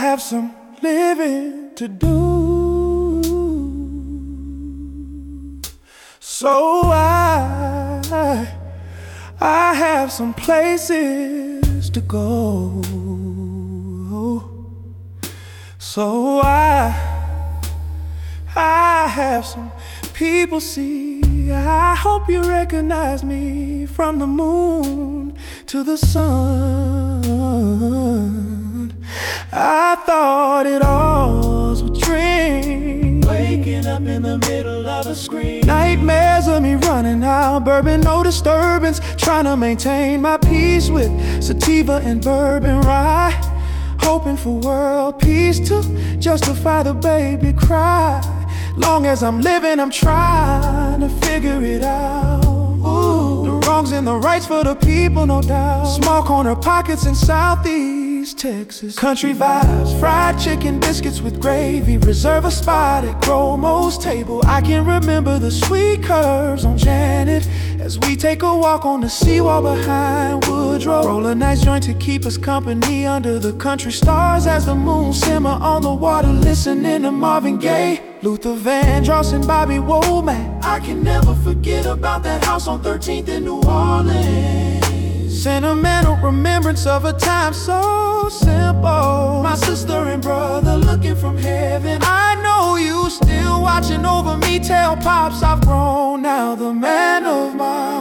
have some living to do, so I have some places to go, so I have some people see. I hope you recognize me, from the moon to the sun. I thought it all was a dream, waking up in the middle of a screen. Nightmares of me running out, bourbon, no disturbance, trying to maintain my peace with sativa and bourbon rye, hoping for world peace to justify the baby cry. Long as I'm living, I'm trying to figure it out. Ooh, the wrongs and the rights for the people, no doubt. Small corner pockets in Southeast Texas. Country vibes, fried chicken, biscuits with gravy. Reserve a spot at Gromo's table. I can remember the sweet curves on Janet as we take a walk on the seawall behind Woodrow. Roll a nice joint to keep us company under the country stars as the moon simmer on the water, listening to Marvin Gaye, Luther Vandross, and Bobby Womack. I can never forget about that house on 13th in New Orleans. Sentimental remembrance of a time so simple. My sister and brother looking from heaven. I know you still watching over me. Tell Pops I've grown now, the man of my